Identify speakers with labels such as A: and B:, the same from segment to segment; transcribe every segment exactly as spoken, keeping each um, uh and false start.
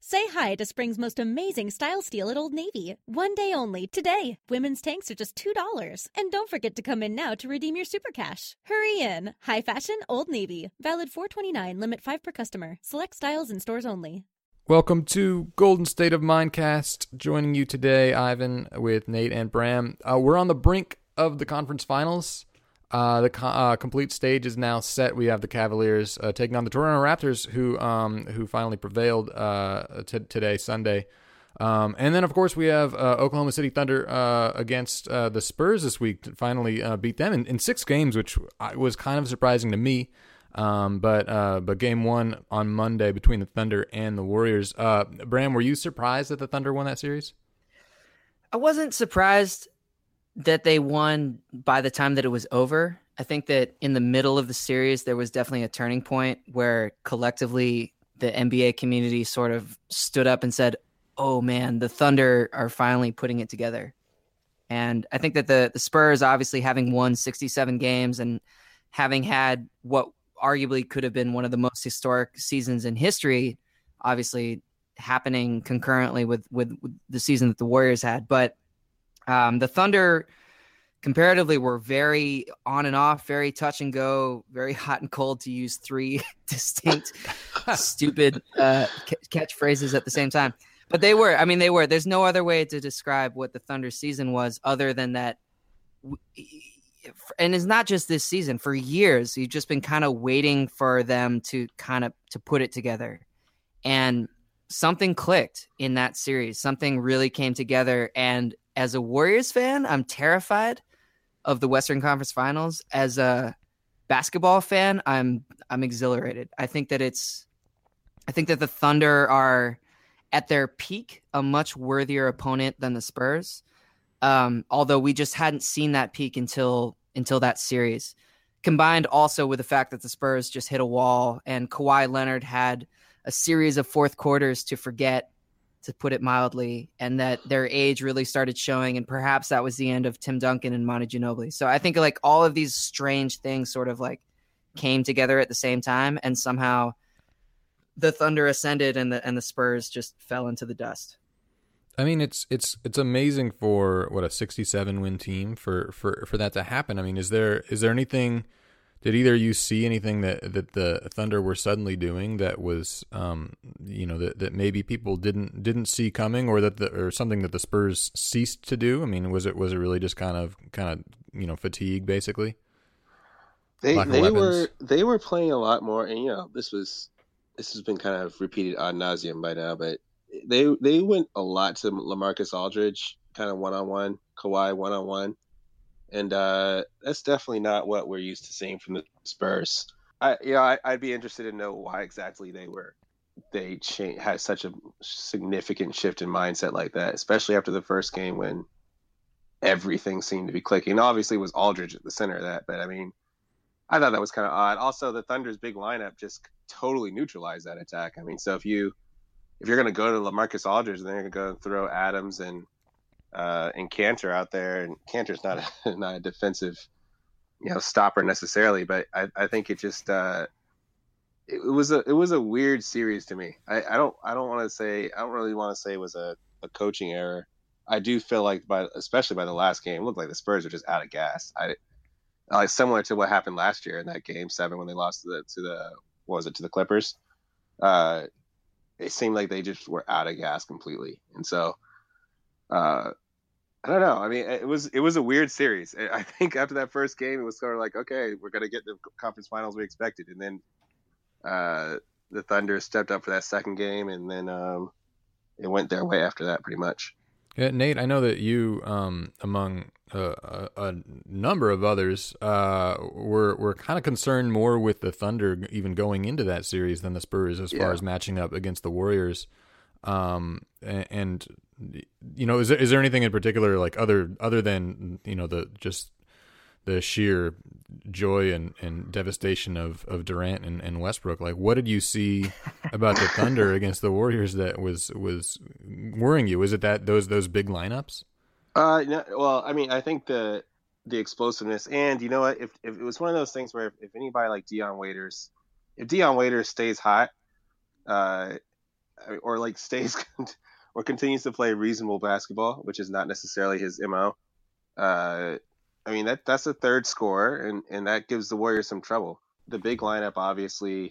A: Say hi to spring's most amazing style steal at Old Navy. One day only, today. Women's tanks are just two dollars. And don't forget to come in now to redeem your super cash. Hurry in. High fashion, Old Navy. Valid four twenty-nine, limit five per customer. Select styles in stores only.
B: Welcome to Golden State of Mindcast. Joining you today, Ivan, with Nate and Bram. Uh, we're on the brink of the conference finals. Uh, the co- uh, complete stage is now set. We have the Cavaliers uh, taking on the Toronto Raptors, who um, who finally prevailed uh, t- today, Sunday. Um, and then, of course, we have uh, Oklahoma City Thunder uh, against uh, the Spurs this week to finally uh, beat them in, in six games, which was kind of surprising to me. Um, but uh, but game one on Monday between the Thunder and the Warriors. Uh, Bram, were you surprised that the Thunder won that series?
C: I wasn't surprised that they won by the time that it was over. I think that in the middle of the series, there was definitely a turning point where collectively the N B A community sort of stood up and said, oh man, the Thunder are finally putting it together. And I think that the, the Spurs, obviously having won sixty-seven games and having had what arguably could have been one of the most historic seasons in history, obviously happening concurrently with, with, with the season that the Warriors had. But Um, the Thunder comparatively were very on and off, very touch and go, very hot and cold, to use three distinct, stupid uh, c- catchphrases at the same time. But they were, I mean, they were, there's no other way to describe what the Thunder season was other than that. And it's not just this season. For years, you've just been kind of waiting for them to kind of to put it together. And something clicked in that series. Something really came together. And as a Warriors fan, I'm terrified of the Western Conference Finals. As a basketball fan, I'm I'm exhilarated. I think that it's I think that the Thunder are at their peak a much worthier opponent than the Spurs. Um, although we just hadn't seen that peak until until that series. Combined also with the fact that the Spurs just hit a wall and Kawhi Leonard had a series of fourth quarters to forget, to put it mildly, and that their age really started showing, and perhaps that was the end of Tim Duncan and Manu Ginobili. So I think like all of these strange things sort of like came together at the same time, and somehow the Thunder ascended and the and the Spurs just fell into the dust.
B: I mean, it's it's it's amazing for what a sixty-seven win team for, for, for that to happen. I mean, is there is there anything? Did either of you see anything that, that the Thunder were suddenly doing that was, um, you know, that, that maybe people didn't didn't see coming, or that the, or something that the Spurs ceased to do? I mean, was it was it really just kind of kind of you know fatigue basically?
D: They they were they were playing a lot more, and you know this was this has been kind of repeated ad nauseum by now, but they they went a lot to LaMarcus Aldridge, kind of one on one, Kawhi one on one. And uh, that's definitely not what we're used to seeing from the Spurs. I, you know, I, I'd be interested to know why exactly they were they cha- had such a significant shift in mindset like that, especially after the first game when everything seemed to be clicking. Obviously, it was Aldridge at the center of that, but I mean, I thought that was kind of odd. Also, the Thunder's big lineup just totally neutralized that attack. I mean, so if you if you're going to go to LaMarcus Aldridge, then you're going to go and throw Adams and Uh, and Cantor out there, and Cantor's not a, not a defensive, you know, stopper necessarily, but I, I think it just uh, it, it was a it was a weird series to me. I, I don't I don't want to say I don't really want to say it was a, a coaching error. I do feel like by especially by the last game, it looked like the Spurs are just out of gas. I like similar to what happened last year in that game seven when they lost to the to the what was it to the Clippers. Uh, it seemed like they just were out of gas completely, and so. Uh, I don't know. I mean, it was it was a weird series. I think after that first game, it was sort of like, okay, we're going to get the conference finals we expected. And then uh, the Thunder stepped up for that second game, and then um, it went their way after that pretty much.
B: Yeah, Nate, I know that you, um, among uh, a, a number of others, uh, were were kind of concerned more with the Thunder even going into that series than the Spurs as yeah. far as matching up against the Warriors. Um, and, and you know, is there, is there anything in particular, like other other than you know the just the sheer joy and, and devastation of, of Durant and, and Westbrook? Like, what did you see about the Thunder against the Warriors that was was worrying you? Was it that those those big lineups?
D: Uh, no, well, I mean, I think the the explosiveness, and you know what, if if it was one of those things where if, if anybody like Dion Waiters, if Dion Waiters stays hot, uh. or like stays or continues to play reasonable basketball, which is not necessarily his M O. Uh, I mean that that's a third scorer, and and that gives the Warriors some trouble. The big lineup, obviously.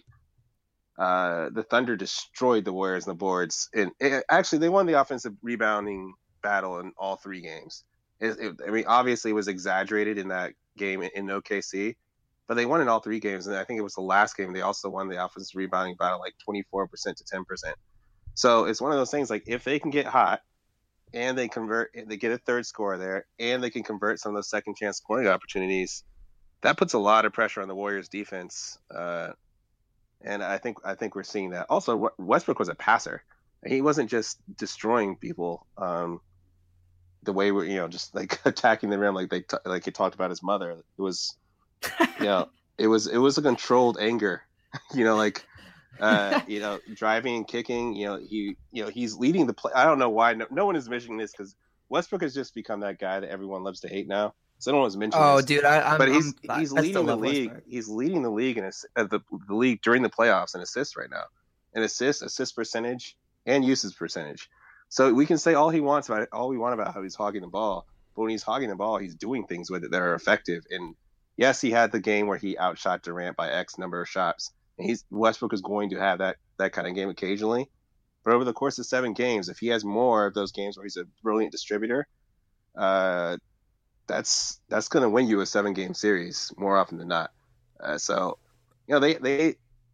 D: Uh, the Thunder destroyed the Warriors on the boards, and it, actually they won the offensive rebounding battle in all three games. It, it, I mean, obviously it was exaggerated in that game in, in O K C, but they won in all three games, and I think it was the last game they also won the offensive rebounding battle like twenty-four percent to ten percent. So it's one of those things like if they can get hot and they convert, they get a third scorer there, and they can convert some of those second chance scoring opportunities, that puts a lot of pressure on the Warriors defense. Uh, And I think I think we're seeing that. Also, Westbrook was a passer. He wasn't just destroying people um, the way we're, you know, just like attacking the rim like they t- like he talked about his mother. It was, you know, it was it was a controlled anger. you know, like uh, you know, driving and kicking. You know, he you know he's leading the play. I don't know why no, no one is mentioning this because Westbrook has just become that guy that everyone loves to hate now. So no one's mentioned.
C: Oh,
D: this.
C: dude, I, I'm,
D: but he's
C: I'm,
D: he's
C: I
D: leading the league.
C: Westbrook. He's
D: He's leading the league in a, uh, the the league during the playoffs in assists right now, in assists, assist percentage, and usage percentage. So we can say all he wants about it, all we want about how he's hogging the ball, but when he's hogging the ball, he's doing things with it that are effective. And yes, he had the game where he outshot Durant by X number of shots, and he's Westbrook is going to have that that kind of game occasionally. But over the course of seven games, if he has more of those games where he's a brilliant distributor, uh. That's that's going to win you a seven game series more often than not. Uh, so, you know, they they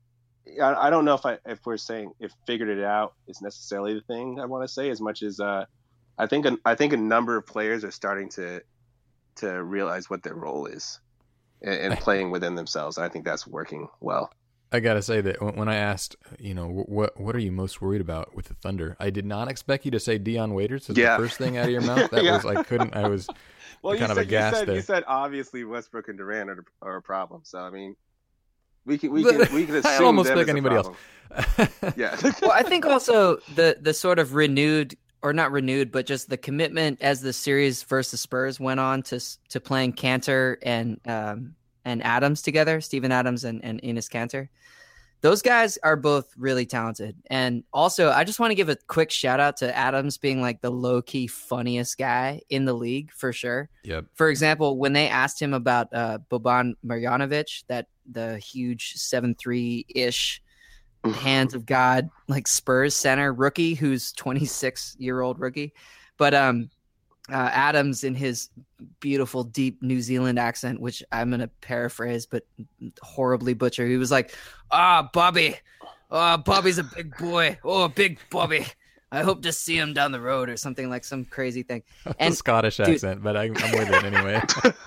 D: I, I don't know if I if we're saying if figured it out is necessarily the thing I want to say as much as uh, I think a, I think a number of players are starting to to realize what their role is and, and playing within themselves. I think that's working well.
B: I gotta say that when I asked, you know, what what are you most worried about with the Thunder, I did not expect you to say Dion Waiters as yeah. the first thing out of your mouth. That yeah. was I couldn't I was
D: well,
B: kind
D: you
B: of
D: said,
B: aghast
D: you said,
B: there.
D: You said obviously Westbrook and Durant are, are a problem. So I mean, we can we can we can assume
B: I almost
D: them
B: pick
D: as
B: anybody else.
D: yeah.
C: Well, I think also the the sort of renewed or not renewed, but just the commitment as the series versus Spurs went on to to playing Kanter and um and Adams together, Steven Adams and and Enes Kanter. Those guys are both really talented. And also, I just want to give a quick shout out to Adams being like the low-key funniest guy in the league for sure.
B: Yep.
C: For example, when they asked him about uh, Boban Marjanovic, that the huge seven three-ish hands of God, like Spurs center rookie, who's twenty-six-year-old rookie. But um, uh, Adams in his beautiful, deep New Zealand accent, which I'm going to paraphrase, but horribly butcher. He was like, ah, Bobby. Oh, Bobby's a big boy. Oh, big Bobby. I hope to see him down the road or something like some crazy thing. And
B: a Scottish dude, accent, but I, I'm with it anyway.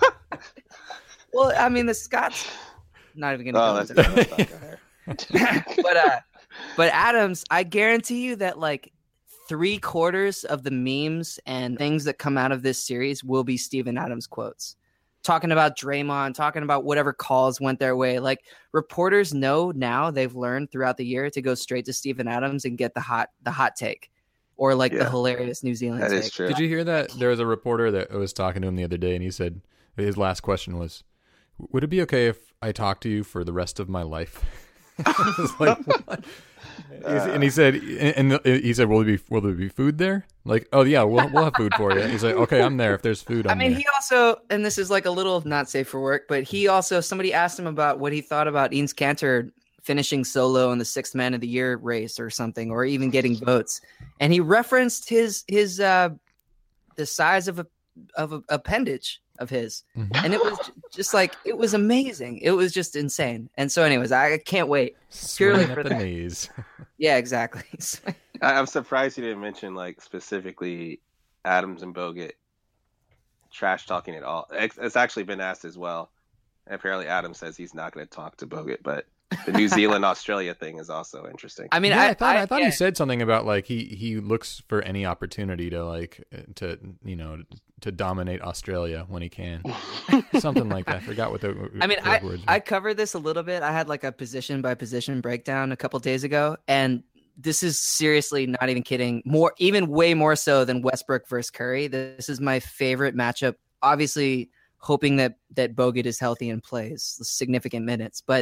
C: Well, I mean, the Scots, not even going to oh, go into that. but, uh, but Adams, I guarantee you that like, three quarters of the memes and things that come out of this series will be Steven Adams quotes. Talking about Draymond, talking about whatever calls went their way. Like reporters know now, they've learned throughout the year to go straight to Steven Adams and get the hot the hot take. Or like yeah. the hilarious New Zealand
D: that
C: take.
D: Is true.
B: Did you hear that? There was a reporter that was talking to him the other day and he said his last question was, would it be okay if I talk to you for the rest of my life? I was like, what? Uh, and he said, and he said, "Will there be will there be food there?" Like, oh yeah, we'll we'll have food for you. He's like, "Okay, I'm there. If there's food, I'm
C: I mean,
B: there."
C: He also, and this is like a little not safe for work, but he also somebody asked him about what he thought about Enes Kanter finishing solo in the sixth man of the year race or something, or even getting votes, and he referenced his his uh, the size of a of a appendage of his, mm-hmm. and it was just like it was amazing. It was just insane. And so, anyways, I can't wait purely for
B: the
C: that.
B: knees.
C: Yeah, exactly.
D: I'm surprised you didn't mention like specifically Adams and Bogut trash talking at all. It's actually been asked as well. And apparently, Adams says he's not going to talk to Bogut, but the New Zealand Australia thing is also interesting.
C: I mean,
B: yeah,
C: I,
B: I thought I,
C: I
B: thought
C: yeah.
B: he said something about like he he looks for any opportunity to like to you know to dominate Australia when he can, something like that. I forgot what the.
C: I mean, I
B: words
C: I covered this a little bit. I had like a position by position breakdown a couple days ago, and this is seriously not even kidding. More, even way more so than Westbrook versus Curry. This is my favorite matchup. Obviously, hoping that that Bogut is healthy and plays significant minutes, but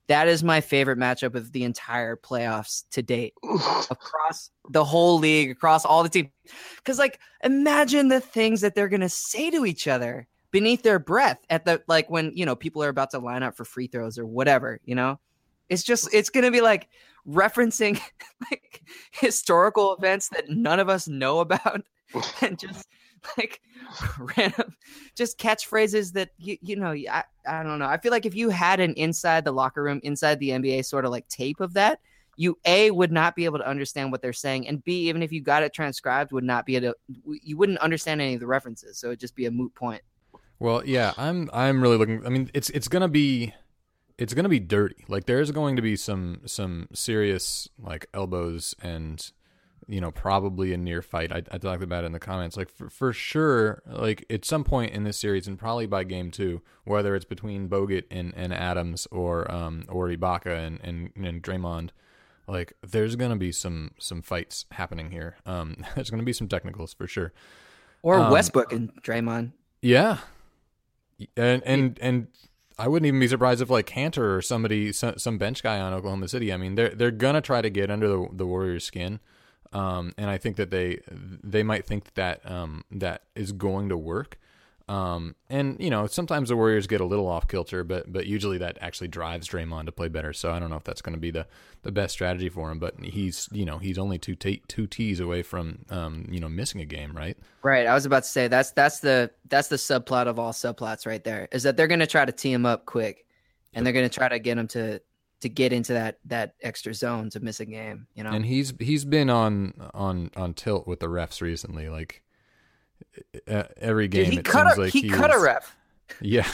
C: That is my favorite matchup of the entire playoffs to date, across the whole league, across all the teams. Because, like, imagine the things that they're going to say to each other beneath their breath at the, like, when, you know, people are about to line up for free throws or whatever, you know? It's just, it's going to be like referencing like historical events that none of us know about, and just like random, just catchphrases that, you, you know, I, I don't know. I feel like if you had an inside the locker room, inside the N B A sort of like tape of that, you A, would not be able to understand what they're saying, and B, even if you got it transcribed, would not be able to, you wouldn't understand any of the references. So it'd just be a moot point.
B: Well, yeah, I'm, I'm really looking, I mean, it's, it's going to be, It's going to be dirty. Like, there's going to be some some serious, like, elbows and, you know, probably a near fight. I, I talked about it in the comments. Like, for, for sure, like, at some point in this series, and probably by game two, whether it's between Bogut and, and Adams or um or Ibaka and, and, and Draymond, like, there's going to be some some fights happening here. Um, There's going to be some technicals, for sure.
C: Or
B: um,
C: Westbrook and Draymond.
B: Yeah. And, and, and, I wouldn't even be surprised if like Cantor or somebody, some, some bench guy on Oklahoma City. I mean, they're they're gonna try to get under the, the Warriors' skin, um, and I think that they they might think that um, that is going to work. Um, and you know, sometimes the Warriors get a little off kilter, but but usually that actually drives Draymond to play better. So I don't know if that's going to be the, the best strategy for him. But he's you know he's only two t- two T's away from um, you know missing a game, right?
C: Right. I was about to say that's that's the that's the subplot of all subplots right there, is that they're going to try to tee him up quick, and they're going to try to get him to to get into that that extra zone to miss a game. You know,
B: and he's he's been on on on tilt with the refs recently, like. Uh, every game,
C: Dude, he
B: it
C: cut
B: seems
C: a
B: like
C: he,
B: he
C: cut
B: was,
C: a ref.
B: Yeah,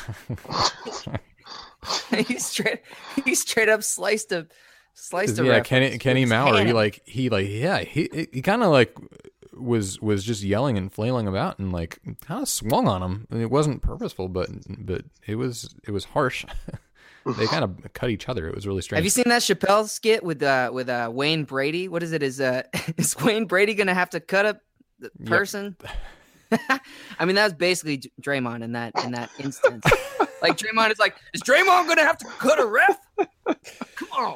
C: he straight he straight up sliced a sliced a
B: yeah.
C: ref.
B: Kenny Kenny Mauer,
C: hand.
B: he like he like yeah he he kind of like was was just yelling and flailing about and like kind of swung on him. I mean, it wasn't purposeful, but but it was it was harsh. They kind of cut each other. It was really strange.
C: Have you seen that Chappelle skit with uh with uh Wayne Brady? What is it? Is uh is Wayne Brady gonna have to cut a person? Yep. I mean, that was basically Draymond in that in that instance. Like, Draymond is like, is Draymond gonna have to cut a ref? Come on.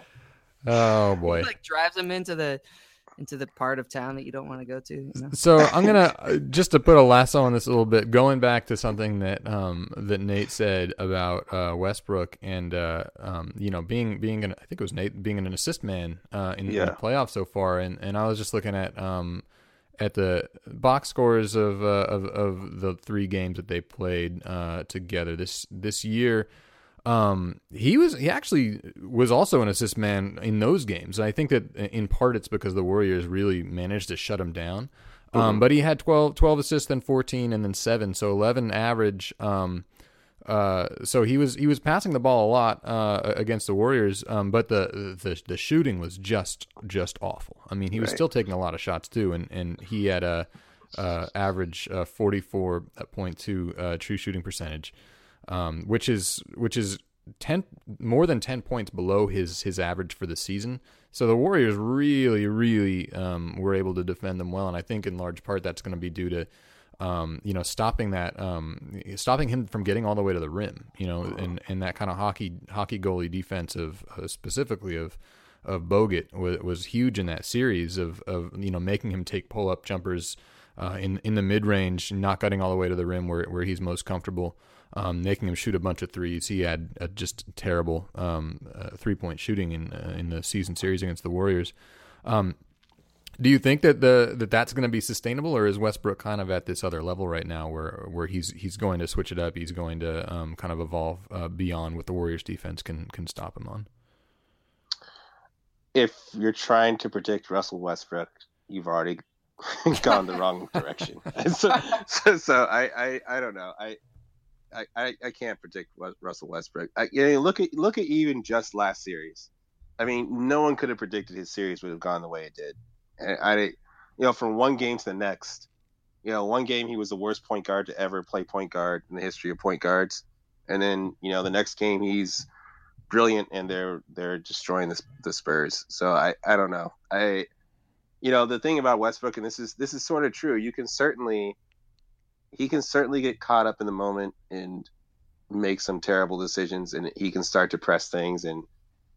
B: Oh boy.
C: He, like, drives him into the into the part of town that you don't want to go to. You know?
B: So I'm gonna just to put a lasso on this a little bit, going back to something that um that Nate said about uh, Westbrook and uh um you know being being an I think it was Nate being an assist man uh in, yeah. in the playoffs so far, and and I was just looking at um. at the box scores of, uh, of of the three games that they played uh, together this this year, um, he was he actually was also an assist man in those games. I think that in part it's because the Warriors really managed to shut him down. Um, mm-hmm. But he had twelve, twelve assists, then fourteen, and then seven, so eleven average. Um, Uh, so he was he was passing the ball a lot uh, against the Warriors, um, but the, the the shooting was just just awful. I mean, he was right. still taking a lot of shots too, and, and he had a uh, average uh, forty-four point two uh, true shooting percentage, um, which is which is ten more than ten points below his his average for the season. So the Warriors really really um, were able to defend them well, and I think in large part that's going to be due to. Um, you know, stopping that, um, stopping him from getting all the way to the rim, you know, and, and that kind of hockey hockey goalie defense of uh, specifically of of Bogut was, was huge in that series of, of you know making him take pull up jumpers uh, in in the mid range, not getting all the way to the rim where where he's most comfortable, um, making him shoot a bunch of threes. He had a just terrible um, uh, three point shooting in uh, in the season series against the Warriors. Um, Do you think that the that that's going to be sustainable, or is Westbrook kind of at this other level right now, where where he's he's going to switch it up, he's going to um, kind of evolve uh, beyond what the Warriors defense can can stop him on?
D: If you're trying to predict Russell Westbrook, you've already gone the wrong direction. so, so, so I, I, I don't know. I, I, I can't predict Russell Westbrook. I, you know, look at look at even just last series. I mean, no one could have predicted his series would have gone the way it did. And I, you know, from one game to the next, you know, one game he was the worst point guard to ever play point guard in the history of point guards, and then you know the next game he's brilliant and they're they're destroying the the Spurs. So I, I don't know. I, you know, the thing about Westbrook, and this is this is sort of true. You can certainly, he can certainly get caught up in the moment and make some terrible decisions, and he can start to press things and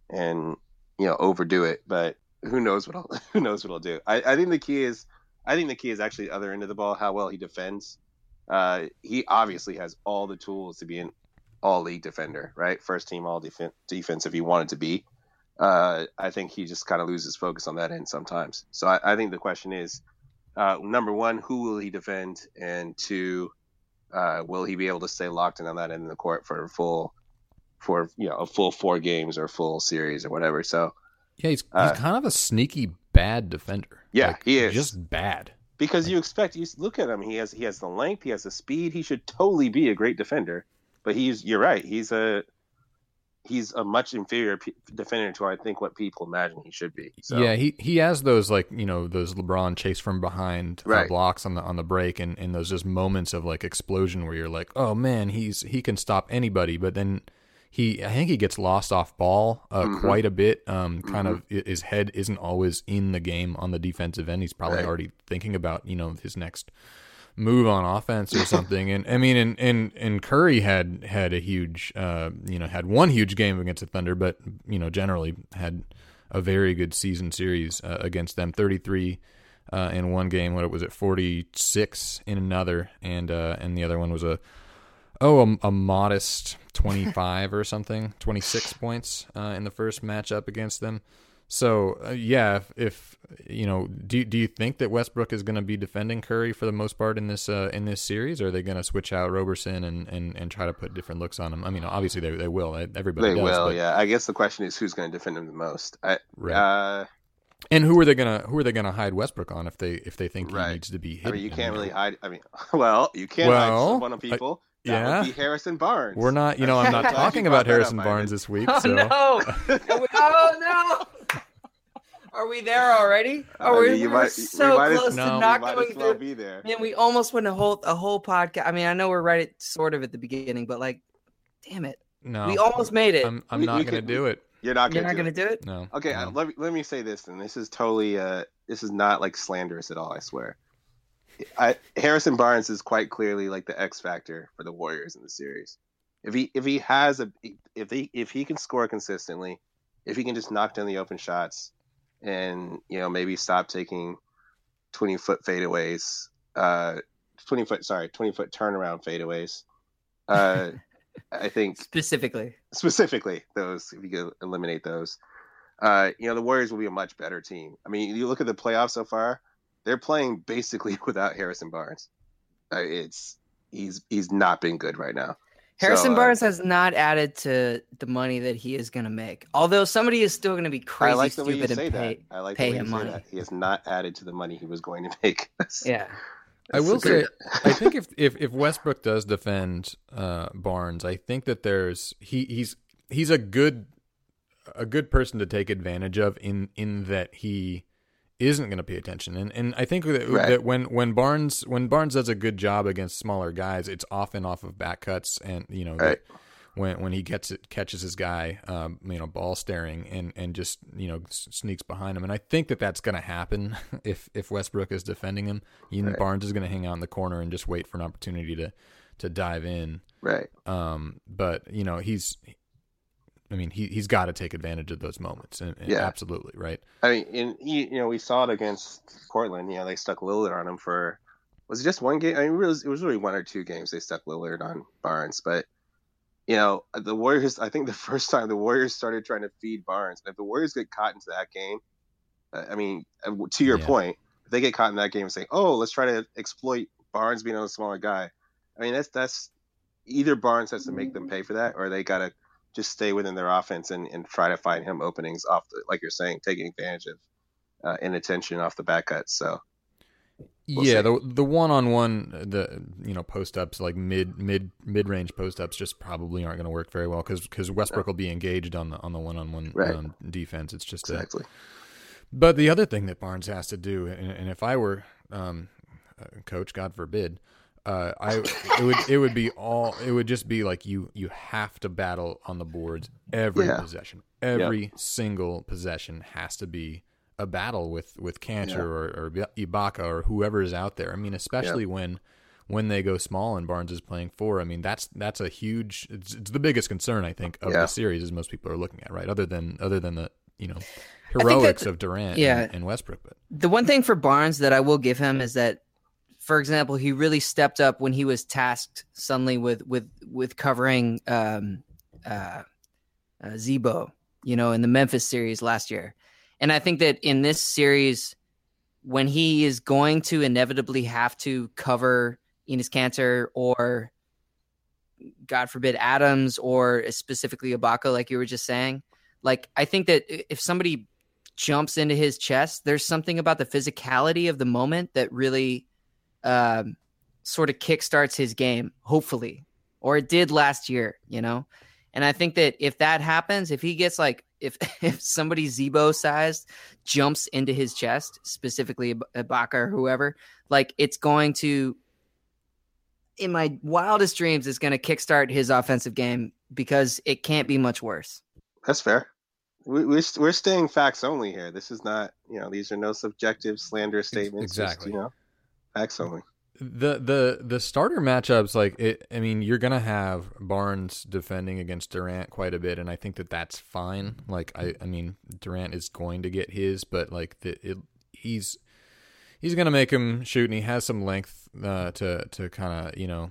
D: and you know overdo it. But who knows what I'll, who knows what I'll do. I, I think the key is I think the key is actually the other end of the ball, how well he defends. Uh, he obviously has all the tools to be an all league defender, right? First team all def- defense if he wanted to be. Uh, I think he just kind of loses focus on that end sometimes. So I, I think the question is, uh, number one, who will he defend? And two, uh, will he be able to stay locked in on that end of the court for a full, for you know, a full four games or full series or whatever? So
B: yeah, he's he's
D: uh,
B: kind of a sneaky bad defender.
D: Yeah,
B: like,
D: he is
B: just bad.
D: Because
B: like,
D: you expect you look at him, he has he has the length, he has the speed. He should totally be a great defender. But he's you're right, he's a he's a much inferior p- defender to I think what people imagine he should be. So.
B: Yeah, he, he has those like you know those LeBron chase from behind uh,
D: right.
B: blocks on the on the break, and, and those just moments of like explosion where you're like, oh man, he's he can stop anybody. But then he I think he gets lost off ball uh, mm-hmm. quite a bit. Um, kind mm-hmm. of his head isn't always in the game on the defensive end. He's probably right. already thinking about you know his next move on offense or something. And I mean, and, and, and Curry had, had a huge, uh, you know, had one huge game against the Thunder, but, you know, generally had a very good season series uh, against them. thirty-three uh, in one game. What was it? forty-six in another. And, uh, and the other one was a, oh, a, a modest twenty-five or something, twenty-six points uh, in the first matchup against them. So uh, yeah, if, if you know, do do you think that Westbrook is going to be defending Curry for the most part in this uh, in this series, or are they going to switch out Roberson and, and, and try to put different looks on him? I mean, obviously they they will. Everybody
D: they
B: does,
D: will.
B: But...
D: Yeah, I guess the question is who's going to defend him the most. I,
B: right.
D: Uh,
B: and who are they gonna who are they gonna hide Westbrook on if they if they think he
D: right.
B: needs to be hidden?
D: I mean, you can't really hide. I mean, well, you can't
B: well,
D: hide one of people. I, That
B: yeah,
D: would be Harrison Barnes.
B: We're not, you know, I'm not talking about Harrison Barnes this week.
C: Oh
B: so.
C: no! Oh no! Are we there already? Are
D: I
C: we,
D: mean, you
C: we
D: might,
C: so
D: we might
C: close
D: as,
C: to
B: no,
C: not
D: we might
C: going
D: as well
C: through.
D: Be there.
C: Man, we almost went a whole a whole podcast. I mean, I know we're right at sort of at the beginning, but like, damn it,
B: No,
C: we almost made it.
B: I'm, I'm
D: We-
B: not
D: we
B: going to
D: could-
B: do it.
D: You're not
C: You're
D: going
C: not
D: to
C: going to do it.
B: No.
D: Okay,
B: no.
D: uh, let me let me say this, and this is totally uh, this is not like slanderous at all. I swear. I, Harrison Barnes is quite clearly like the X factor for the Warriors in the series. If he if he has a if he if he can score consistently, if he can just knock down the open shots, and you know maybe stop taking twenty foot fadeaways, uh, twenty foot sorry twenty foot turnaround fadeaways. Uh, I think
C: specifically
D: specifically those if you could eliminate those, uh, you know the Warriors will be a much better team. I mean, you look at the playoffs so far. They're playing basically without Harrison Barnes. Uh, it's he's he's not been good right now.
C: Harrison
D: so, uh,
C: Barnes has not added to the money that he is going to make. Although somebody is still going to be crazy
D: I like the way you
C: stupid
D: say
C: and pay,
D: that. I like
C: pay
D: the way
C: him
D: you say
C: money.
D: that. He has not added to the money he was going to make.
C: Yeah.
B: I will
D: great.
B: say, I think if, if, if Westbrook does defend uh, Barnes, I think that there's he he's he's a good a good person to take advantage of in in that he isn't going to pay attention, and and I think that,
D: right.
B: that when when Barnes when Barnes does a good job against smaller guys, it's often off of back cuts, and you know
D: right.
B: when when he gets it catches his guy, um, you know ball staring and and just you know sneaks behind him, and I think that that's going to happen if if Westbrook is defending him. You know,
D: right.
B: Barnes is going to hang out in the corner and just wait for an opportunity to to dive in.
D: Right.
B: Um, but you know he's. I mean, he he's got to take advantage of those moments, and, and
D: yeah,
B: absolutely, right?
D: I mean, and he, you know, we saw it against Portland. You know, they stuck Lillard on him for was it just one game? I mean, it was, it was really one or two games they stuck Lillard on Barnes. But you know, the Warriors. I think the first time the Warriors started trying to feed Barnes, and if the Warriors get caught into that game, uh, I mean, to your
B: yeah.
D: point, if they get caught in that game and say, "Oh, let's try to exploit Barnes being a smaller guy," I mean, that's that's either Barnes has to make them pay for that, or they gotta just stay within their offense and, and try to find him openings off the, like you're saying, taking advantage of uh, inattention off the back cuts. So
B: we'll yeah, see. the the one on one, the you know post ups like mid mid mid range post ups just probably aren't going to work very well because because Westbrook no. will be engaged on the on the one on one defense. It's just
D: exactly.
B: A, but the other thing that Barnes has to do, and, and if I were um, a coach, God forbid. Uh, I it would it would be all it would just be like you you have to battle on the boards every yeah. possession every yep. single possession has to be a battle with with Kanter yeah. or, or Ibaka or whoever is out there. I mean, especially yep. when when they go small and Barnes is playing four, I mean, that's that's a huge, it's, it's the biggest concern, I think, of yeah. the series, as most people are looking at, right? Other than other than the, you know, heroics of Durant yeah. and, and Westbrook. But
C: the one thing for Barnes that I will give him is that, for example, he really stepped up when he was tasked suddenly with with with covering um, uh, uh, Z-Bo, you know, in the Memphis series last year. And I think that in this series, when he is going to inevitably have to cover Enes Kanter or, God forbid, Adams, or specifically Ibaka, like you were just saying, like, I think that if somebody jumps into his chest, there's something about the physicality of the moment that really um, sort of kickstarts his game, hopefully, or it did last year, you know? And I think that if that happens, if he gets like, if if somebody Z-Bo sized jumps into his chest, specifically Ibaka or whoever, like it's going to, in my wildest dreams, it's going to kickstart his offensive game because it can't be much worse.
D: That's fair. We, we're we're staying facts only here. This is not, you know, these are no subjective slander statements.
B: Exactly.
D: Just, you know, facts only.
B: The the the starter matchups, like it, I mean, you're gonna have Barnes defending against Durant quite a bit, and I think that that's fine. Like I, I mean, Durant is going to get his, but like the, it, he's he's gonna make him shoot, and he has some length uh, to to kind of, you know,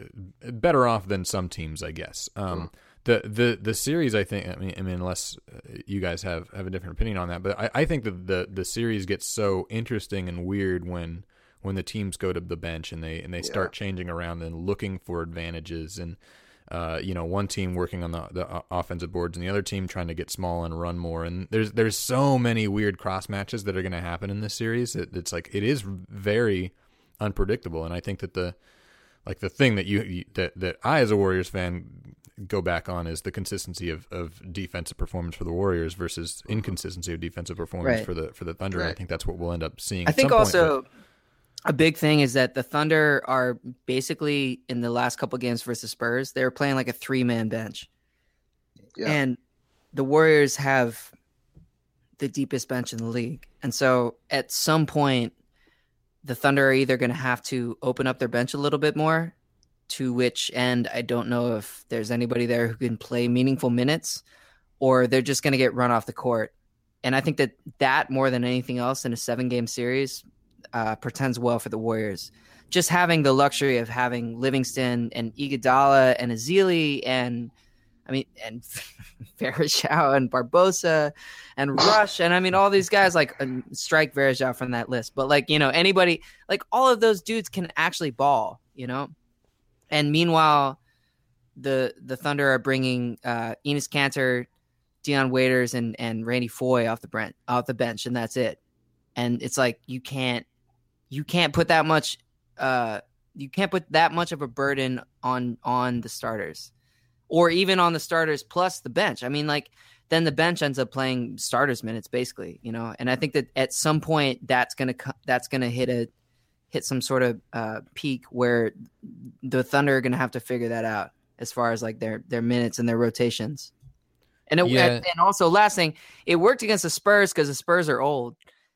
B: better off than some teams, I guess. Um, mm. The the the series, I think, I mean, I mean, unless you guys have, have a different opinion on that, but I, I think that the the series gets so interesting and weird when. when the teams go to the bench and they and they start yeah. changing around and looking for advantages, and uh, you know, one team working on the, the offensive boards and the other team trying to get small and run more. And there's there's so many weird cross matches that are going to happen in this series. It, it's like it is very unpredictable. And I think that the like the thing that you, you that that I as a Warriors fan go back on is the consistency of, of defensive performance for the Warriors versus inconsistency of defensive performance right. for the for the Thunder. Right. I think that's what we'll end up seeing.
C: I
B: at
C: think
B: some
C: also.
B: Point, but,
C: a big thing is that the Thunder are basically in the last couple games versus Spurs, they were playing like a three-man bench. Yeah. And the Warriors have the deepest bench in the league. And so at some point, the Thunder are either going to have to open up their bench a little bit more, to which end I don't know if there's anybody there who can play meaningful minutes, or they're just going to get run off the court. And I think that that more than anything else in a seven-game series – Uh, pretends well for the Warriors. Just having the luxury of having Livingston and Iguodala and Ezeli and I mean and Varejao and Barbosa and Rush and I mean all these guys, like um, strike Varejao from that list, but like, you know, anybody, like all of those dudes can actually ball, you know. And meanwhile, the the Thunder are bringing uh, Enes Kanter, Dion Waiters, and and Randy Foye off the bench, off the bench, and that's it. And it's like you can't you can't put that much uh, you can't put that much of a burden on on the starters, or even on the starters plus the bench. I mean, like then the bench ends up playing starters minutes basically, you know. And I think that at some point that's gonna that's gonna hit a hit some sort of uh, peak where the Thunder are gonna have to figure that out as far as like their their minutes and their rotations. And it, yeah. and also last thing, it worked against the Spurs because the Spurs are old.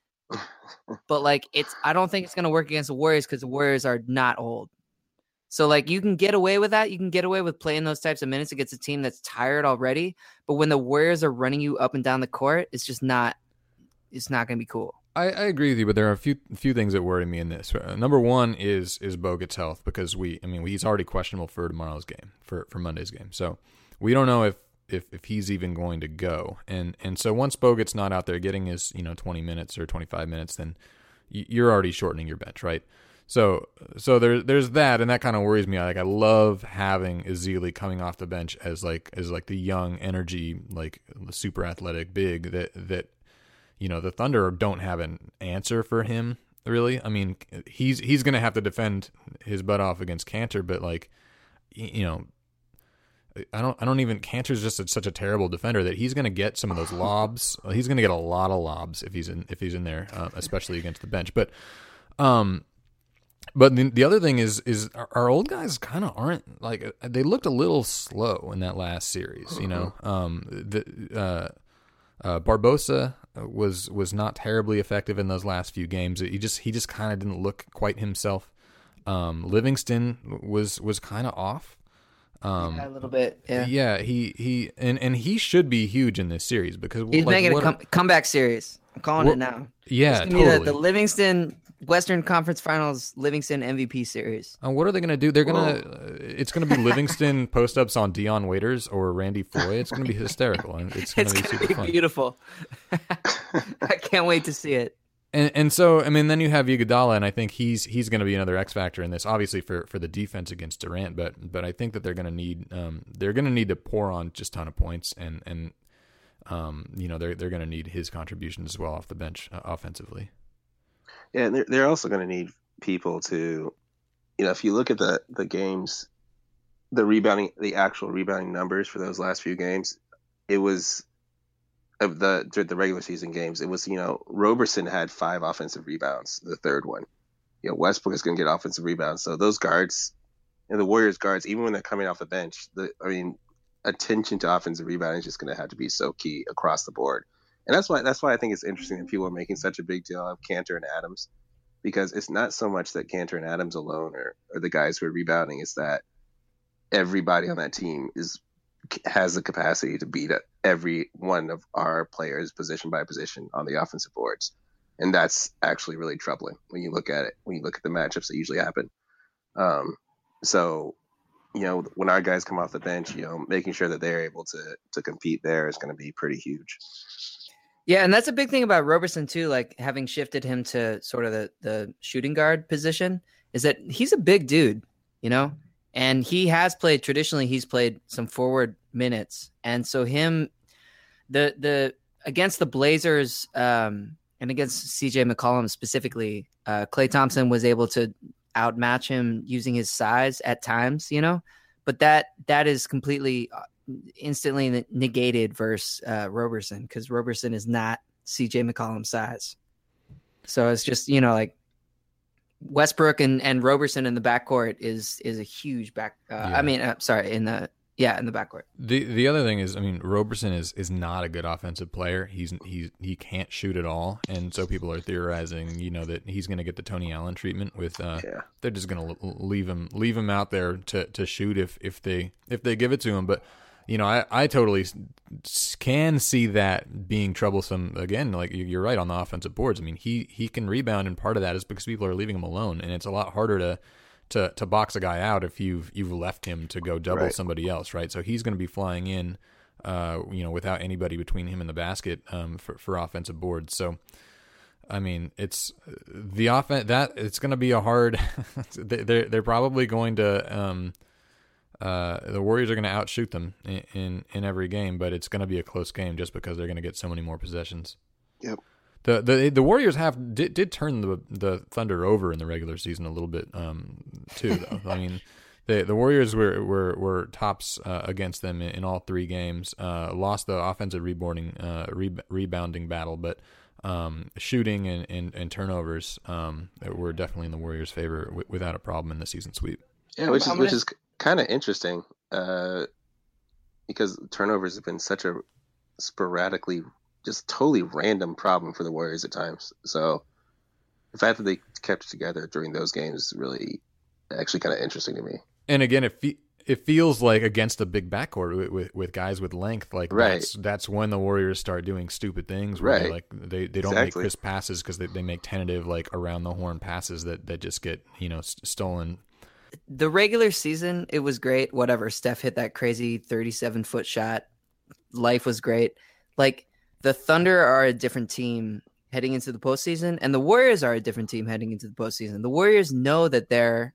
C: But like it's I don't think it's going to work against the Warriors because the Warriors are not old. So like you can get away with that. You can get away with playing those types of minutes against a team that's tired already. But when the Warriors are running you up and down the court, it's just not it's not going to be cool.
B: I, I agree with you, but there are a few few things that worry me in this. Uh, number one is is Bogut's health, because we I mean he's already questionable for tomorrow's game, for, for Monday's game. So we don't know if If, if he's even going to go. And and so once Bogut's not out there getting his, you know, twenty minutes or twenty-five minutes, then you're already shortening your bench, right? So so there, there's that, and that kind of worries me. Like I love having Ezeli coming off the bench as like as like the young energy, like super athletic big that that you know the Thunder don't have an answer for him really. I mean he's he's going to have to defend his butt off against Kanter, but like you know. I don't. I don't even. Cantor's just a, such a terrible defender that he's going to get some of those lobs. He's going to get a lot of lobs if he's in. If he's in there, uh, especially against the bench. But, um, but the, the other thing is, is our, our old guys kind of aren't like they looked a little slow in that last series. You know, um, the uh, uh, Barbosa was was not terribly effective in those last few games. He just he just kind of didn't look quite himself. Um, Livingston was was kind of off. Um,
C: yeah, a little bit. Yeah,
B: yeah. He he and, and he should be huge in this series because
C: he's
B: like,
C: making
B: what,
C: a com- comeback series. I'm calling
B: what,
C: it now.
B: Yeah,
C: it's
B: totally.
C: The, the Livingston Western Conference Finals Livingston M V P series.
B: And what are they going to do? They're going to. Uh, it's going to be Livingston post ups on Dion Waiters or Randy Foye. It's going to be hysterical, and it's going to be super
C: be
B: fun.
C: Beautiful. I can't wait to see it.
B: And and so I mean, then you have Iguodala, and I think he's he's going to be another X factor in this. Obviously for, for the defense against Durant, but but I think that they're going to need um they're going to need to pour on just a ton of points, and and um you know they're they're going to need his contributions as well off the bench uh, offensively.
D: Yeah, and they're they're also going to need people to, you know, if you look at the the games, the rebounding, the actual rebounding numbers for those last few games, it was. Of the the regular season games, it was, you know, Roberson had five offensive rebounds, the third one. You know, Westbrook is going to get offensive rebounds. So those guards, and the Warriors guards, even when they're coming off the bench, the I mean, attention to offensive rebounding is just going to have to be so key across the board. And that's why that's why I think it's interesting that people are making such a big deal of Kanter and Adams, because it's not so much that Kanter and Adams alone are, are the guys who are rebounding, it's that everybody on that team is has the capacity to beat every one of our players position by position on the offensive boards. And that's actually really troubling when you look at it, when you look at the matchups that usually happen. Um, so, you know, when our guys come off the bench, you know, making sure that they're able to to compete there is going to be pretty huge.
C: Yeah, and that's a big thing about Roberson too, like having shifted him to sort of the, the shooting guard position, is that he's a big dude, you know? And he has played traditionally. He's played some forward minutes, and so him, the the against the Blazers um, and against C J McCollum specifically, uh, Klay Thompson was able to outmatch him using his size at times, you know. But that that is completely instantly negated versus uh, Roberson, because Roberson is not C J McCollum's size. So it's just, you know, like. Westbrook and, and Roberson in the backcourt is is a huge back. Uh, yeah. I mean, uh, sorry, in the yeah in the backcourt.
B: The the other thing is, I mean, Roberson is, is not a good offensive player. He's he he can't shoot at all, and so people are theorizing, you know, that he's going to get the Tony Allen treatment with. Uh, yeah. They're just going to leave him leave him out there to, to shoot if if they if they give it to him, but. You know, I, I totally can see that being troublesome. Again, like you're right on the offensive boards. I mean, he, he can rebound, and part of that is because people are leaving him alone, and it's a lot harder to to, to box a guy out if you've you've left him to go double right. somebody else, right? So he's going to be flying in, uh, you know, without anybody between him and the basket um, for for offensive boards. So, I mean, it's the offense that it's going to be a hard. they're they're probably going to. Um, Uh, the Warriors are going to outshoot them in, in, in every game, but it's going to be a close game just because they're going to get so many more possessions.
D: Yep.
B: The the the Warriors have did, did turn the the Thunder over in the regular season a little bit um, too, though. I mean, the the Warriors were were, were tops uh, against them in, in all three games. Uh, lost the offensive rebounding uh, re- rebounding battle, but um, shooting and, and, and turnovers um, were definitely in the Warriors' favor w- without a problem in the season sweep.
D: Yeah, which is which is kind of interesting uh, because turnovers have been such a sporadically, just totally random problem for the Warriors at times. So the fact that they kept it together during those games is really actually kind of interesting to me.
B: And again, it fe- it feels like against a big backcourt with, with, with guys with length, like
D: right.
B: that's that's when the Warriors start doing stupid things. Where
D: right.
B: Like they, they don't
D: exactly.
B: make crisp passes because they, they make tentative like around the horn passes that, that just get you know st- stolen.
C: The regular season, it was great. Whatever, Steph hit that crazy thirty-seven foot shot. Life was great. Like the Thunder are a different team heading into the postseason, and the Warriors are a different team heading into the postseason. The Warriors know that they're,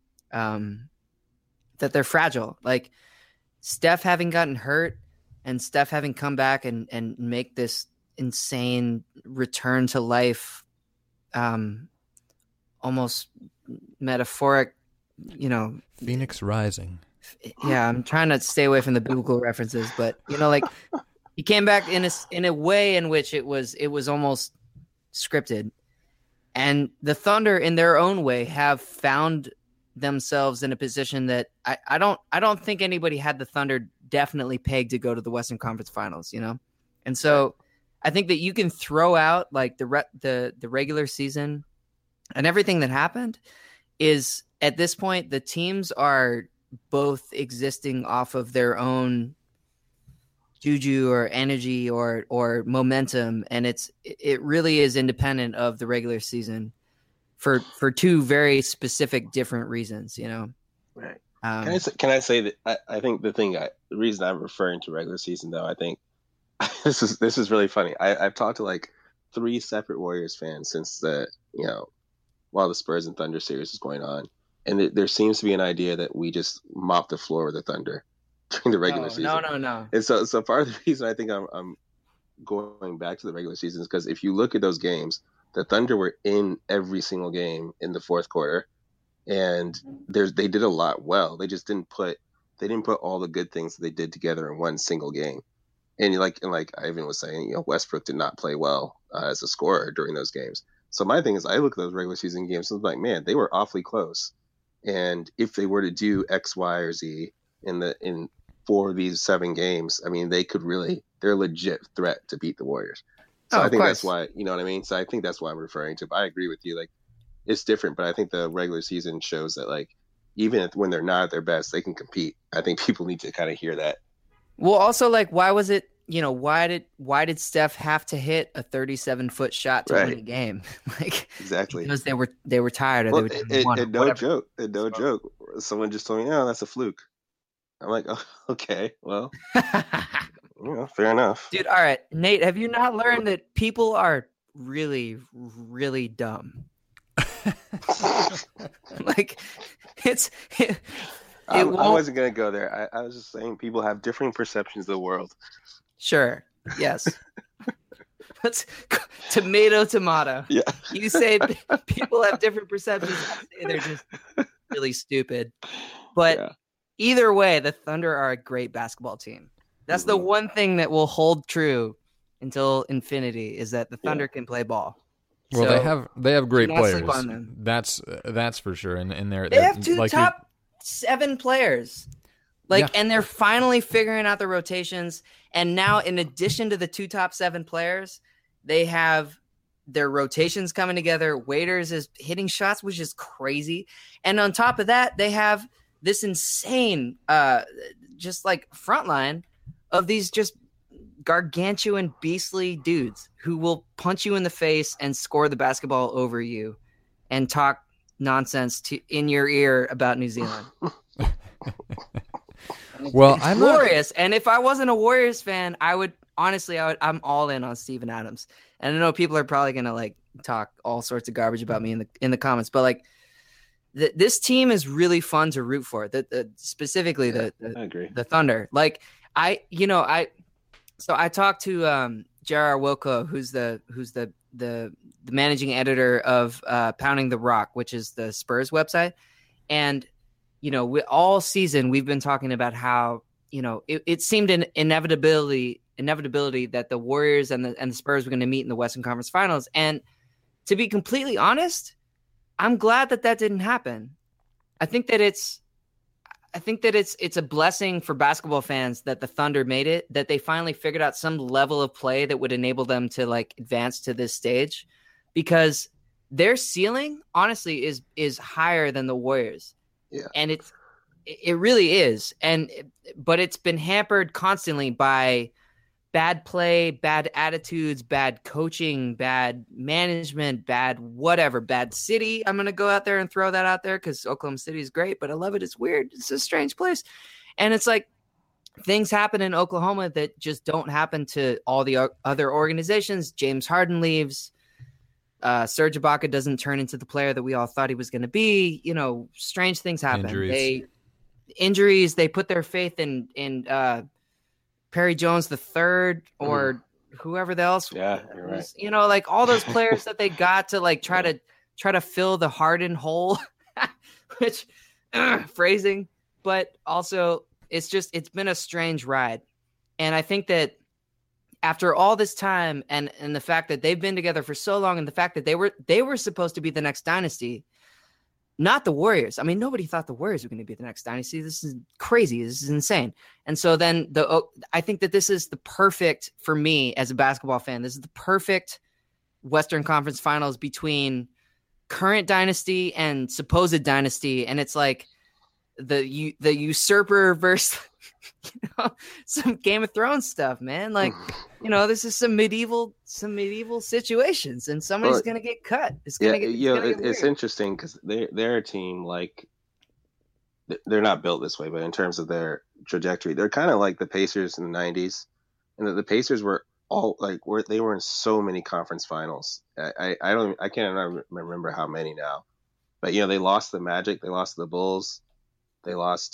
C: um, that they're fragile. Like Steph having gotten hurt, and Steph having come back and and make this insane return to life, um, almost metaphoric. You know,
B: Phoenix Rising.
C: Yeah, I'm trying to stay away from the biblical references, but you know, like he came back in a in a way in which it was it was almost scripted, and the Thunder, in their own way, have found themselves in a position that I, I don't I don't think anybody had the Thunder definitely pegged to go to the Western Conference Finals, you know, and so I think that you can throw out like the re- the the regular season and everything that happened is at this point, the teams are both existing off of their own juju or energy or or momentum, and it's it really is independent of the regular season for for two very specific different reasons, you know.
D: Right.
C: Um,
D: can I say, can I say that I, I think the thing I, the reason I'm referring to regular season though, I think this is this is really funny. I, I've talked to like three separate Warriors fans since the you know while the Spurs and Thunder series is going on, and it, there seems to be an idea that we just mop the floor with the Thunder during the regular
C: no,
D: season.
C: No, no, no.
D: And so, so part of the reason I think I'm, I'm going back to the regular season is because if you look at those games, the Thunder were in every single game in the fourth quarter, and there's they did a lot well. They just didn't put they didn't put all the good things that they did together in one single game. And like and like Ivan was saying, you know, Westbrook did not play well uh, as a scorer during those games. So my thing is, I look at those regular season games and I'm like, man, they were awfully close. And if they were to do X, Y, or Z in the in four of these seven games, I mean, they could really, they're a legit threat to beat the Warriors. So
C: oh,
D: I think
C: course.
D: that's why, you know what I mean? So I think that's why I'm referring to. But I agree with you. Like, it's different, but I think the regular season shows that, like, even if, when they're not at their best, they can compete. I think people need to kind of hear that.
C: Well, also, like, why was it, you know, why did why did Steph have to hit a thirty-seven foot shot to
D: Right.
C: win a game? Like,
D: Exactly.
C: because they were they were tired or
D: Well,
C: they were
D: and,
C: won,
D: and no
C: whatever.
D: joke, and no joke. Someone just told me, "Oh, that's a fluke." I'm like, "Oh, okay, well, you know, fair enough."
C: Dude, all right, Nate, have you not learned that people are really, really dumb? Like, it's it, it
D: I, I
C: won't-
D: wasn't gonna go there. I, I was just saying people have differing perceptions of the world.
C: Sure, yes. Let's tomato, tomato.
D: Yeah,
C: You say people have different perceptions. I say they're just really stupid. But
D: Yeah.
C: either way, the Thunder are a great basketball team. That's the
D: Mhm.
C: one thing that will hold true until infinity is that the Thunder can play ball.
B: Well,
C: So,
B: they have they have great
C: do not sleep
B: players.
C: on them.
B: That's uh, that's for sure. And and they're
C: They have two
B: like
C: top seven players. Like,
B: Yeah.
C: and they're finally figuring out the rotations. And now, in addition to the two top seven players, they have their rotations coming together. Waiters is hitting shots, which is crazy. And on top of that, they have this insane, uh, just like front line of these just gargantuan, beastly dudes who will punch you in the face and score the basketball over you and talk nonsense to in your ear about New Zealand.
B: Well,
C: It's
B: I'm not-
C: glorious. And if I wasn't a Warriors fan, I would honestly, I would, I'm all in on Steven Adams. And I know people are probably gonna like talk all sorts of garbage about me in the in the comments, but like th- this team is really fun to root for. The, the specifically the, the
D: I agree.
C: the Thunder. Like I, you know, I so I talked to um, J R Wilco, who's the who's the the the managing editor of uh, Pounding the Rock, which is the Spurs website, and you know, we, all season we've been talking about how, you know, it, it seemed an inevitability inevitability that the Warriors and the and the Spurs were going to meet in the Western Conference Finals. And to be completely honest, I'm glad that that didn't happen. I think that it's I think that it's it's a blessing for basketball fans that the Thunder made it, that they finally figured out some level of play that would enable them to like advance to this stage, because their ceiling honestly is is higher than the Warriors.
D: Yeah.
C: And it's, it really is. And, but it's been hampered constantly by bad play, bad attitudes, bad coaching, bad management, bad whatever, bad city. I'm going to go out there and throw that out there because Oklahoma City is great, but I love it. It's weird. It's a strange place. And it's like things happen in Oklahoma that just don't happen to all the o- other organizations. James Harden leaves. Uh, Serge Ibaka doesn't turn into the player that we all thought he was going to be. You know, strange things happen.
B: Injuries.
C: They injuries. They put their faith in in uh, Perry Jones the third or mm-hmm. whoever else.
D: Yeah, you're right.
C: Was, you know, like all those players that they got to like try to try to fill the Harden hole, which uh, phrasing, but also it's just it's been a strange ride, and I think that. After all this time and, and the fact that they've been together for so long and the fact that they were they were supposed to be the next dynasty, not the Warriors. I mean, nobody thought the Warriors were going to be the next dynasty. This is crazy. This is insane. And so then the I think that this is the perfect, for me as a basketball fan, this is the perfect Western Conference Finals between current dynasty and supposed dynasty, and it's like the you the usurper versus you know some Game of Thrones stuff, man. Like, you know, this is some medieval some medieval situations, and somebody's well, gonna get cut. It's gonna
D: yeah,
C: get. It's,
D: you know,
C: gonna get
D: it's interesting because they they're a team like they're not built this way, but in terms of their trajectory, they're kind of like the Pacers in the nineties, and the, the Pacers were all like were they were in so many conference finals. I, I, I don't I can't remember how many now, but you know they lost the Magic, they lost to the Bulls, they lost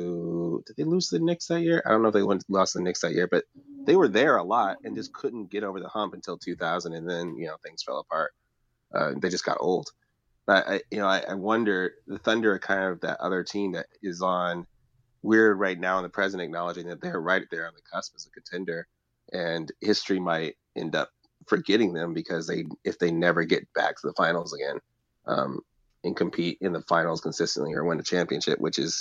D: to did they lose to the Knicks that year? I don't know if they went lost to the Knicks that year, but they were there a lot and just couldn't get over the hump until two thousand, and then you know things fell apart. Uh, they just got old. But I you know I, I wonder the Thunder are kind of that other team that is on. We're right now in the present acknowledging that they're right there on the cusp as a contender. And history might end up forgetting them because they, if they never get back to the finals again, um, and compete in the finals consistently or win a championship, which is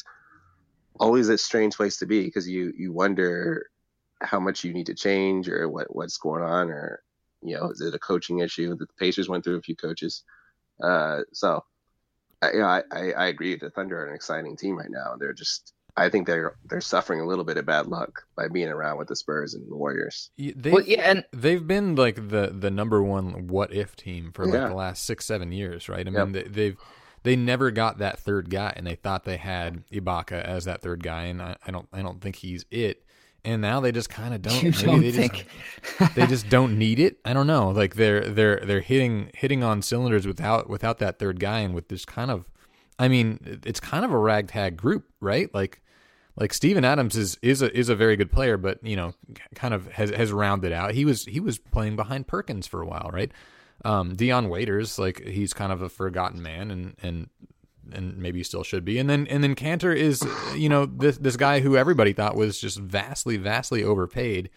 D: always a strange place to be because you you wonder how much you need to change or what what's going on, or you know, is it a coaching issue? The Pacers went through a few coaches, uh, so I, you know, I, I I agree. The Thunder are an exciting team right now. They're just. I think they're they're suffering a little bit of bad luck by being around with the Spurs and the Warriors.
B: They've,
C: well, yeah, and
B: they've been like the, the number one what if team for like
D: yeah.
B: the last six seven years, right? I
D: yep.
B: mean, they, they've they never got that third guy, and they thought they had Ibaka as that third guy, and I, I don't I don't think he's it. And now they just kind of don't.
C: You
B: maybe
C: don't
B: they
C: think
B: just, they just don't need it. I don't know. Like they're they're they're hitting hitting on cylinders without without that third guy, and with this kind of, I mean, it's kind of a ragtag group, right? Like. Like Steven Adams is is a is a very good player, but you know, kind of has has rounded out. He was he was playing behind Perkins for a while, right? Um, Dion Waiters, like he's kind of a forgotten man, and and and maybe still should be. And then and then Cantor is, you know, this this guy who everybody thought was just vastly vastly overpaid,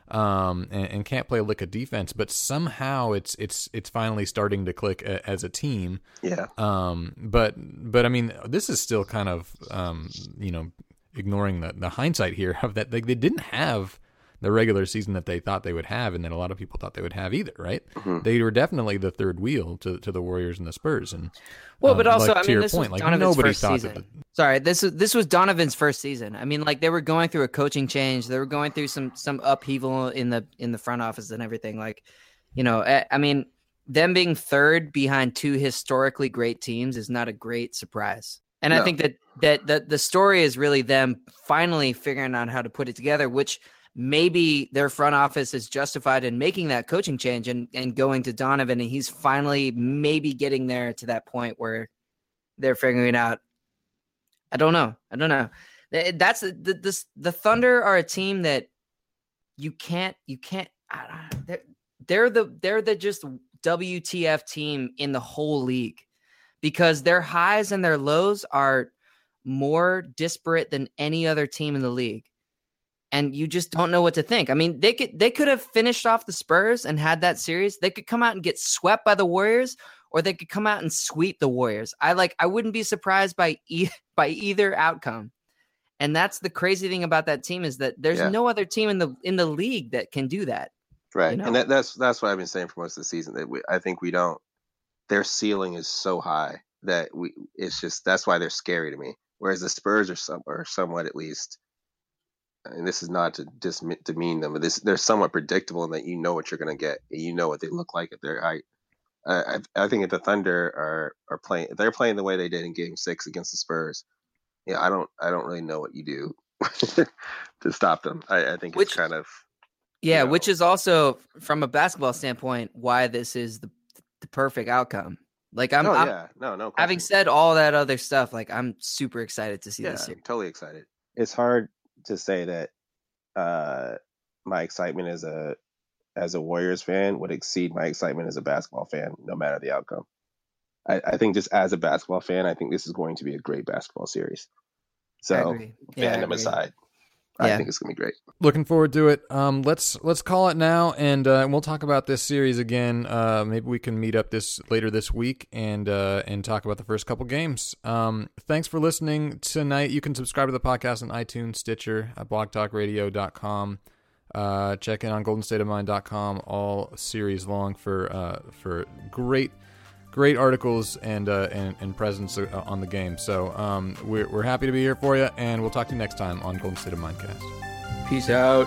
B: um, and, and can't play a lick of defense. But somehow it's it's it's finally starting to click a, as a team.
D: Yeah.
B: Um. But but I mean, this is still kind of um. You know. ignoring the, the hindsight here of that, like they didn't have the regular season that they thought they would have, and that a lot of people thought they would have either, right?
D: Mm-hmm.
B: They were definitely the third wheel to to the Warriors and the Spurs, and
C: well,
B: um,
C: but also,
B: like,
C: I
B: to
C: mean,
B: your
C: this
B: point,
C: was
B: like
C: Donovan's
B: nobody
C: first
B: thought
C: season.
B: that. The,
C: Sorry, this was this was Donovan's first season. I mean, like they were going through a coaching change, they were going through some some upheaval in the in the front office and everything. Like, you know, I, I mean, them being third behind two historically great teams is not a great surprise. And no. I think that, that that the story is really them finally figuring out how to put it together, which maybe their front office is justified in making that coaching change and, and going to Donovan. And he's finally maybe getting there to that point where they're figuring out. I don't know. I don't know. That's the, the, this, the Thunder are a team that you can't, you can't, I don't know, they're, they're the, they're the just W T F team in the whole league. Because their highs and their lows are more disparate than any other team in the league. And you just don't know what to think. I mean, they could they could have finished off the Spurs and had that series. They could come out and get swept by the Warriors, or they could come out and sweep the Warriors. I like I wouldn't be surprised by e- by either outcome. And that's the crazy thing about that team is that there's
D: yeah.
C: no other team in the in the league that can do that.
D: Right.
C: You know?
D: And that, that's that's what I've been saying for most of the season, that we, I think we don't their ceiling is so high that we it's just that's why they're scary to me. Whereas the Spurs are some are somewhat at least, and this is not to dis- demean them, but this they're somewhat predictable in that you know what you're going to get, and you know what they look like at their height. I I think if the Thunder are are playing, if they're playing the way they did in Game Six against the Spurs, yeah, I don't I don't really know what you do to stop them. I, I think
C: which,
D: it's kind of
C: yeah,
D: you know,
C: which is also from a basketball standpoint why this is the the perfect outcome. Like I'm,
D: no,
C: I'm
D: yeah, no, no.
C: having said all that other stuff, like I'm super excited to see
D: yeah,
C: this series.
D: I'm totally excited. It's hard to say that uh, my excitement as a as a Warriors fan would exceed my excitement as a basketball fan, no matter the outcome. I, I think just as a basketball fan, I think this is going to be a great basketball series. So,
C: yeah,
D: fandom aside,
C: yeah.
D: I think it's going to be great.
B: Looking forward to it. Um, let's let's call it now, and uh, we'll talk about this series again. Uh, maybe we can meet up this later this week and uh, and talk about the first couple games. Um, thanks for listening tonight. You can subscribe to the podcast on iTunes, Stitcher, at blog talk radio dot com. Uh, check in on golden state of mind dot com all series long for uh, for great great articles and uh, and, and presence uh, on the game. So um, we're we're happy to be here for you, and we'll talk to you next time on Golden State of Mindcast.
C: Peace out.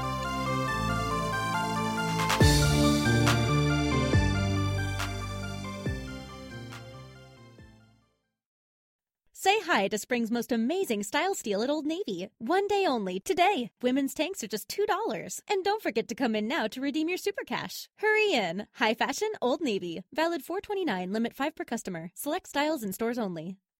A: Say hi to spring's most amazing style steal at Old Navy. One day only, today. Women's tanks are just two dollars. And don't forget to come in now to redeem your super cash. Hurry in. High fashion, Old Navy. Valid four twenty-nine, limit five per customer. Select styles in stores only.